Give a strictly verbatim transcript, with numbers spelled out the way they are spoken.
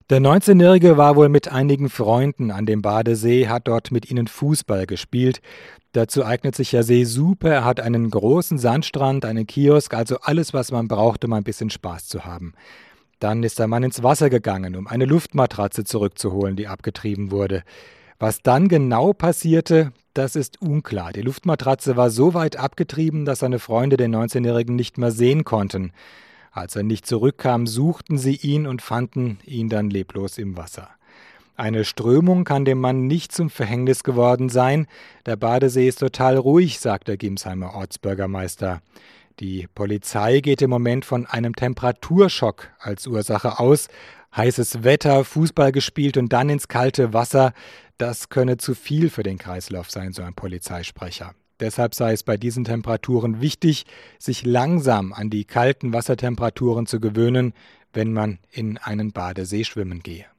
Der neunzehnjährige war wohl mit einigen Freunden an dem Badesee, hat dort mit ihnen Fußball gespielt. Dazu eignet sich der See super. Er hat einen großen Sandstrand, einen Kiosk, also alles, was man braucht, um ein bisschen Spaß zu haben. Dann ist der Mann ins Wasser gegangen, um eine Luftmatratze zurückzuholen, die abgetrieben wurde. Was dann genau passierte, das ist unklar. Die Luftmatratze war so weit abgetrieben, dass seine Freunde den neunzehnjährigen nicht mehr sehen konnten. Als er nicht zurückkam, suchten sie ihn und fanden ihn dann leblos im Wasser. Eine Strömung kann dem Mann nicht zum Verhängnis geworden sein. Der Badesee ist total ruhig, sagt der Gimsheimer Ortsbürgermeister. Die Polizei geht im Moment von einem Temperaturschock als Ursache aus. Heißes Wetter, Fußball gespielt und dann ins kalte Wasser, das könne zu viel für den Kreislauf sein, so ein Polizeisprecher. Deshalb sei es bei diesen Temperaturen wichtig, sich langsam an die kalten Wassertemperaturen zu gewöhnen, wenn man in einen Badesee schwimmen gehe.